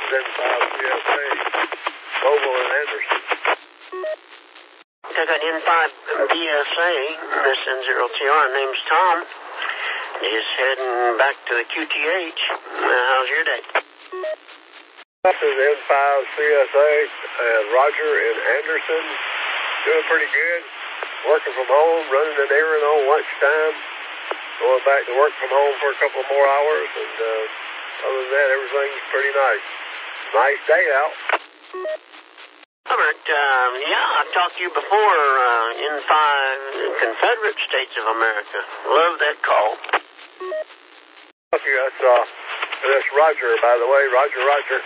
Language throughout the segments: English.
N5 CSA, Mobile and Anderson. I got N5 BSA, this N0TR. Name's Tom. Just heading back to the QTH. How's your day? This is N5 CSA, Roger in Anderson. Doing pretty good. Working from home, running an errand on lunchtime. Going back to work from home for a couple more hours, and other than that, everything's pretty nice. Nice day out. Robert, I've talked to you before, N5 Confederate States of America. Love that call. Thank you. That's Roger, by the way. Roger.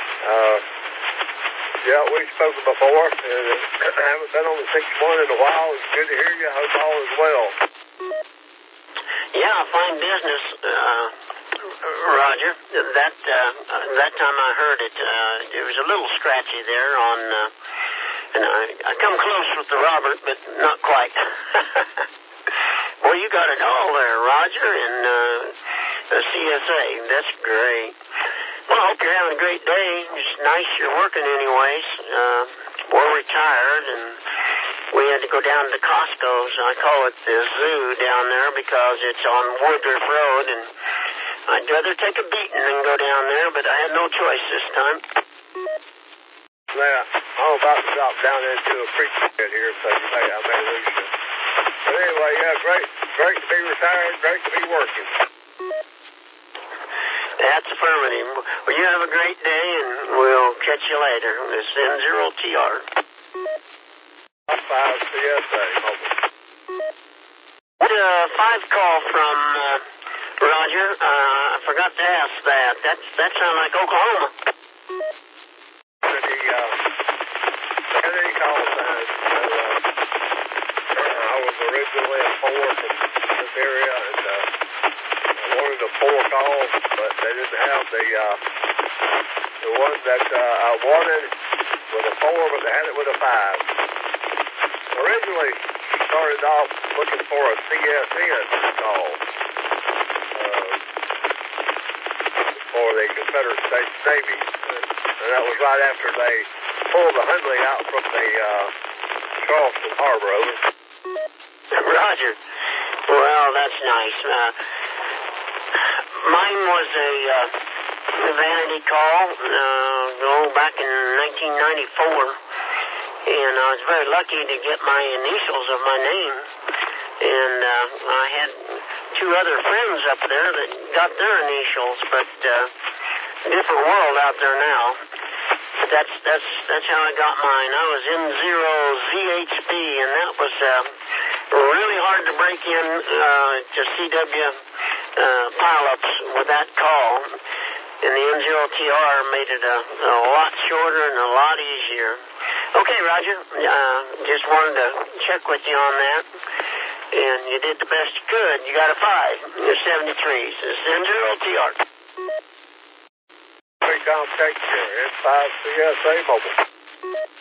Yeah, we've spoken before, and I haven't been on the 6-1 in a while. It's good to hear you. Hope all is well. Yeah, fine business, Roger. That time I heard it, it was a little scratchy there on, and I come close with the Robert, but not quite. Well, you got it all there, Roger, and CSA. That's great. Well, I hope you're having a great day. It's nice you're working anyways. We're retired, and we had to go down to Costco's. I call it the zoo down there because it's on Woodruff Road, and I'd rather take a beating than go down there, but I had no choice this time. Yeah, I'm about to drop down into a creek bed here, so you may lose you. But anyway, yeah, great to be retired, great to be working. That's affirmative. Well, you have a great day, and we'll catch you later. This N0TR. 5 CSA, Mobile. 5 call from Roger. I forgot to ask that. That sounds like Oklahoma. He called sign. I was originally a 4 from this area, and I wanted a 4 call, but they didn't have the one that I wanted with a 4, but they had it with a 5. Originally, started off looking for a CSN call for the Confederate States Navy, and that was right after they pulled the Hundley out from the Charleston Harbor. Over. Roger. Well, that's nice. Mine was a vanity call back in 1994. And I was very lucky to get my initials of my name. And I had 2 other friends up there that got their initials, but different world out there now. But that's how I got mine. I was N0ZHB, and that was really hard to break in to CW pileups with that call. And the N0TR made it a lot shorter and a lot easier. Okay, Roger. Just wanted to check with you on that. And you did the best you could. You got a 5. You're 73. So it's N0TR. Take care. N5 CSA Mobile.